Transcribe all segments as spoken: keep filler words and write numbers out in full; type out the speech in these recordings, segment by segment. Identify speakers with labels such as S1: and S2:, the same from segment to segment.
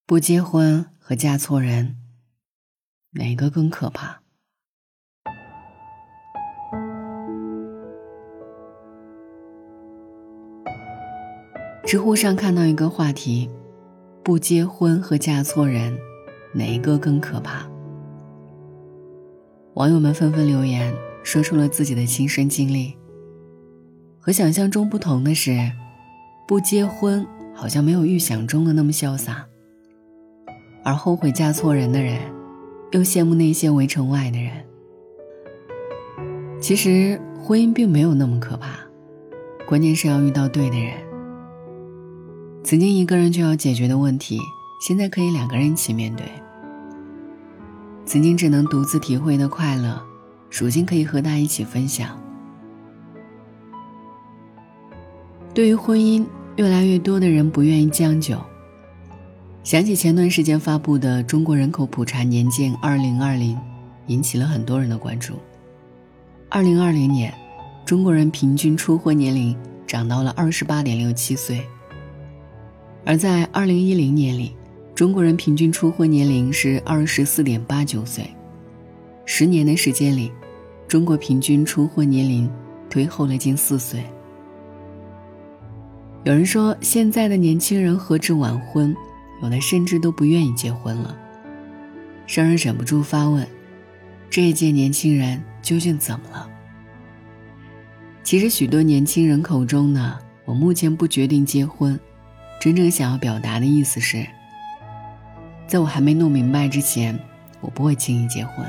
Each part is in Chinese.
S1: 不结婚和嫁错人，哪个更可怕？知乎上看到一个话题，不结婚和嫁错人，哪一个更可怕？网友们纷纷留言，说出了自己的亲身经历。和想象中不同的是，不结婚好像没有预想中的那么潇洒，而后悔嫁错人的人，又羡慕那些围城外的人。其实婚姻并没有那么可怕，关键是要遇到对的人。曾经一个人就要解决的问题，现在可以两个人一起面对。曾经只能独自体会的快乐，如今可以和他一起分享。对于婚姻，越来越多的人不愿意将就。想起前段时间发布的中国人口普查年鉴二零二零，引起了很多人的关注。二零二零年，中国人平均初婚年龄涨到了 二十八点六七岁。而在二零一零年里，中国人平均初婚年龄是 二十四点八九岁。十年的时间里，中国平均初婚年龄推后了近四岁。有人说，现在的年轻人何止晚婚，有的甚至都不愿意结婚了，让人忍不住发问，这一届年轻人究竟怎么了？其实许多年轻人口中呢，我目前不决定结婚，真正想要表达的意思是，在我还没弄明白之前，我不会轻易结婚。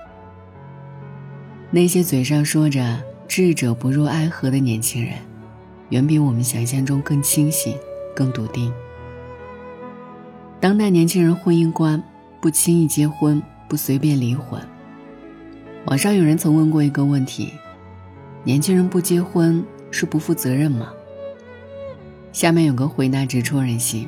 S1: 那些嘴上说着智者不入爱河的年轻人，远比我们想象中更清醒，更笃定。当代年轻人婚姻观，不轻易结婚，不随便离婚。网上有人曾问过一个问题，年轻人不结婚是不负责任吗？下面有个回答直戳人心。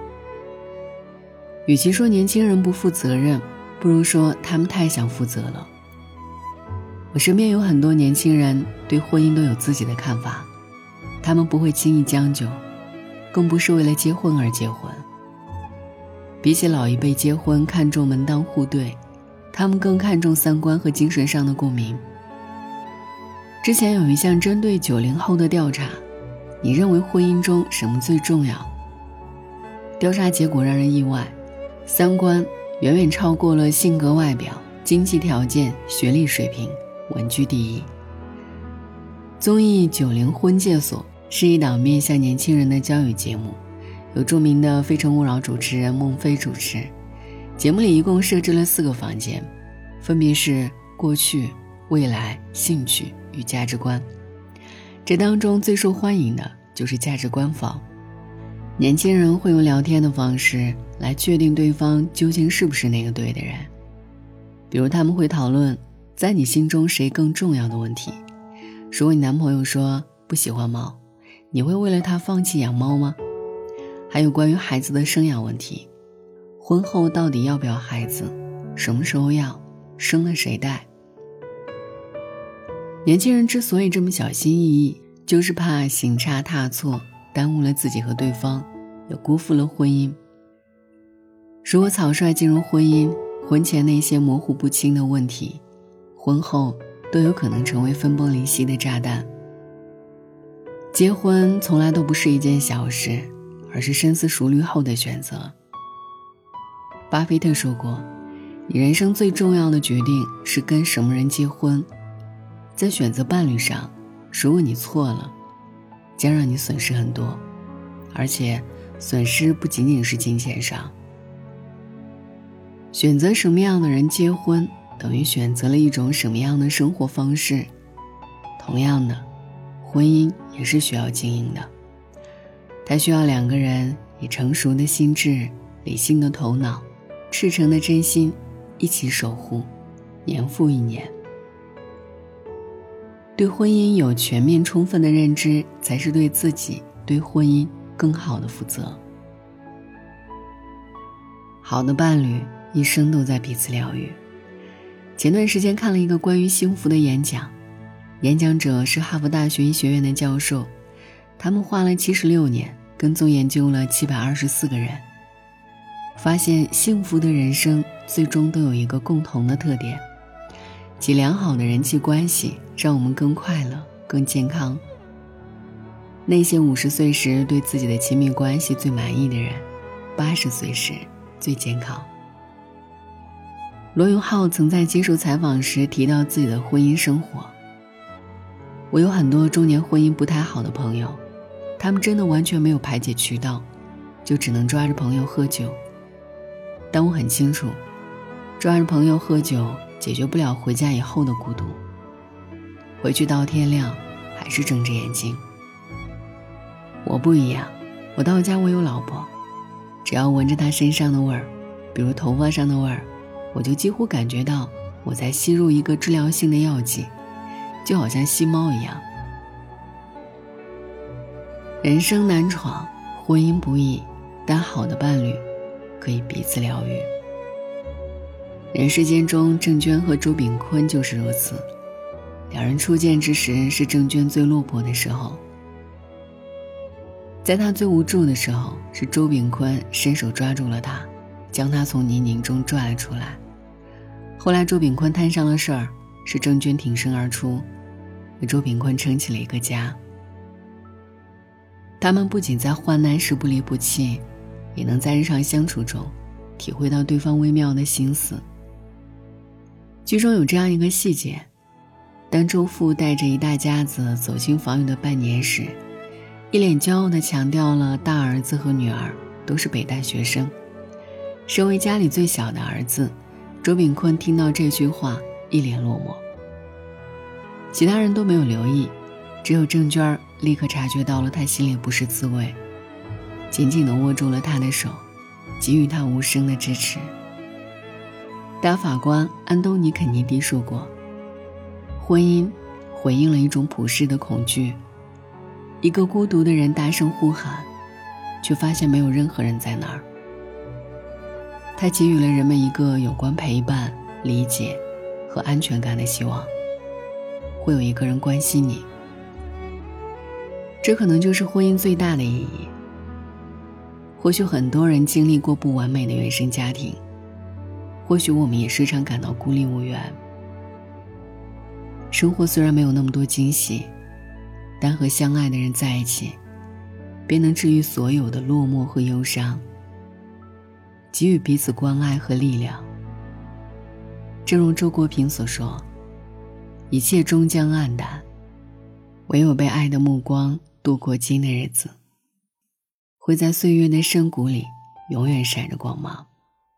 S1: 与其说年轻人不负责任，不如说他们太想负责了。我身边有很多年轻人对婚姻都有自己的看法，他们不会轻易将就，更不是为了结婚而结婚。比起老一辈结婚看重门当户对，他们更看重三观和精神上的共鸣。之前有一项针对九零后的调查，你认为婚姻中什么最重要？调查结果让人意外，三观远远超过了性格外表、经济条件、学历水平，稳居第一。综艺九零婚介所是一档面向年轻人的教育节目，由著名的非诚勿扰主持人孟非主持。节目里一共设置了四个房间，分别是过去、未来、兴趣与价值观。这当中最受欢迎的就是价值观房。年轻人会用聊天的方式来确定对方究竟是不是那个对的人。比如他们会讨论在你心中谁更重要的问题。如果你男朋友说不喜欢猫，你会为了他放弃养猫吗？还有关于孩子的生养问题，婚后到底要不要孩子，什么时候要，生了谁带。年轻人之所以这么小心翼翼，就是怕行差踏错，耽误了自己和对方，也辜负了婚姻。如果草率进入婚姻，婚前那些模糊不清的问题，婚后都有可能成为分崩离析的炸弹。结婚从来都不是一件小事，而是深思熟虑后的选择。巴菲特说过，你人生最重要的决定是跟什么人结婚。在选择伴侣上，如果你错了，将让你损失很多，而且损失不仅仅是金钱上。选择什么样的人结婚，等于选择了一种什么样的生活方式。同样的，婚姻也是需要经营的，它需要两个人以成熟的心智、理性的头脑、赤诚的真心一起守护，年复一年。对婚姻有全面充分的认知，才是对自己、对婚姻更好的负责。好的伴侣一生都在彼此疗愈。前段时间看了一个关于幸福的演讲，演讲者是哈佛大学医学院的教授，他们花了七十六年跟踪研究了七百二十四个人。 发现幸福的人生最终都有一个共同的特点，即良好的人际关系让我们更快乐、更健康。那些五十岁时对自己的亲密关系最满意的人，八十岁时最健康。罗永浩曾在接受采访时提到自己的婚姻生活。我有很多中年婚姻不太好的朋友，他们真的完全没有排解渠道，就只能抓着朋友喝酒。但我很清楚，抓着朋友喝酒解决不了回家以后的孤独，回去到天亮还是睁着眼睛。我不一样，我到家我有老婆，只要闻着她身上的味儿，比如头发上的味儿，我就几乎感觉到我在吸入一个治疗性的药剂，就好像吸猫一样。人生难闯，婚姻不易，但好的伴侣可以彼此疗愈。人世间中，郑娟和周秉昆就是如此。两人初见之时，是郑娟最落魄的时候。在她最无助的时候，是周秉昆伸手抓住了她，将她从泥泞中拽了出来。后来周秉昆摊上了事儿，是郑娟挺身而出，为周秉昆撑起了一个家。他们不仅在患难时不离不弃，也能在日常相处中体会到对方微妙的心思。剧中有这样一个细节，当周父带着一大家子走进房宇的半年时，一脸骄傲地强调了大儿子和女儿都是北大学生。身为家里最小的儿子，周秉昆听到这句话一脸落寞。其他人都没有留意，只有郑娟立刻察觉到了他心里不是滋味，紧紧地握住了他的手，给予他无声的支持。大法官安东尼肯尼迪说过，婚姻回应了一种普世的恐惧。一个孤独的人大声呼喊，却发现没有任何人在那儿。他给予了人们一个有关陪伴、理解和安全感的希望，会有一个人关心你。这可能就是婚姻最大的意义。或许很多人经历过不完美的原生家庭，或许我们也时常感到孤立无援。生活虽然没有那么多惊喜，但和相爱的人在一起，便能治愈所有的落寞和忧伤，给予彼此关爱和力量。正如周国平所说，一切终将黯淡，唯有被爱的目光度过今的日子，会在岁月的深谷里永远闪着光芒。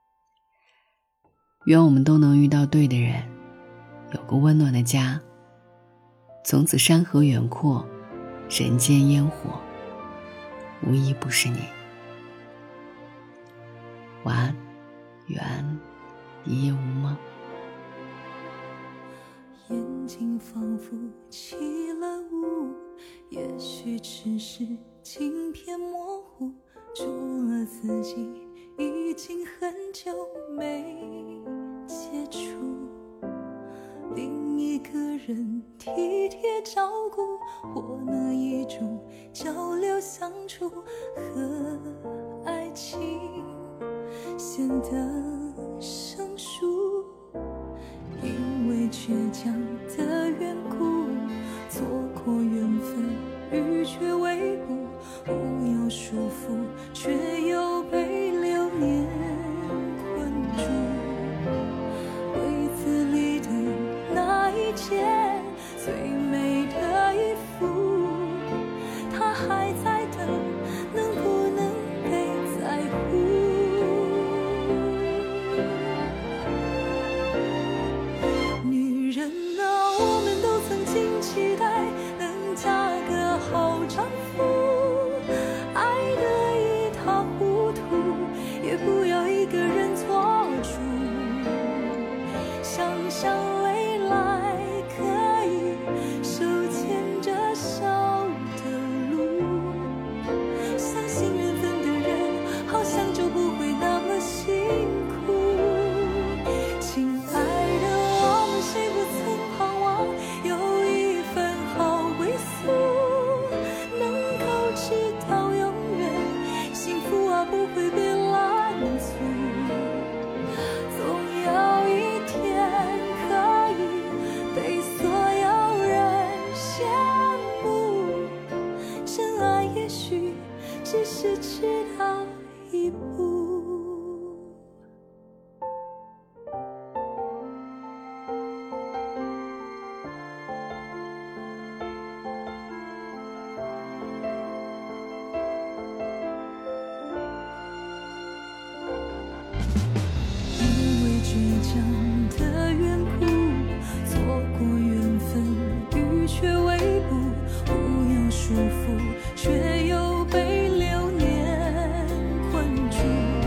S1: 愿我们都能遇到对的人，有个温暖的家，从此山河远阔，人间烟火无一不是你。晚安，愿一夜无梦。
S2: 眼睛仿佛起了雾，也许只是镜片模糊，除了自己已经很久没接触，另一个人体贴照顾，或那一种交流相处和爱情显得生疏，因为倔强的缘故，错过缘分，欲却未卜，不要束缚，却又被流年困住。柜子里的那一件最美的衣服，它还在等，能不能被在乎？ 想的缘故，错过缘分，欲却未卜，不要束缚，却又被流年困住。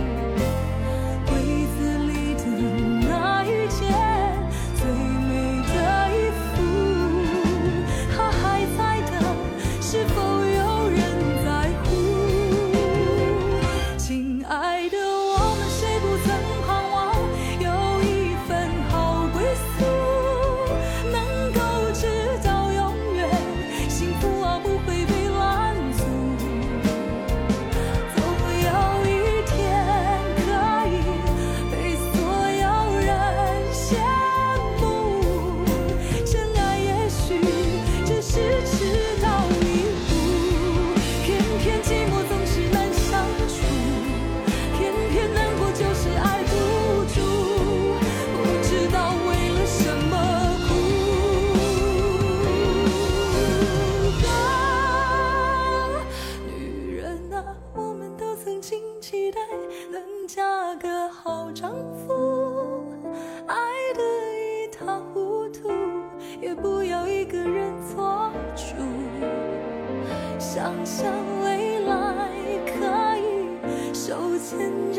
S2: 柜子里的那一件最美的衣服，它还在的，是否有人在乎？亲爱的，我们谁不曾盼望有一份好归宿，能够直到永远，幸福啊不会被拦阻。总有一天可以被所有人羡慕，真爱也许只是迟到一步，偏偏寂寞总是难相处，偏偏难过就是爱不住，不知道为了什么哭。啊，女人啊，我们都曾经期待能嫁个好丈夫，爱得一塌糊涂，也不要一个人做主。想象未来可以手牵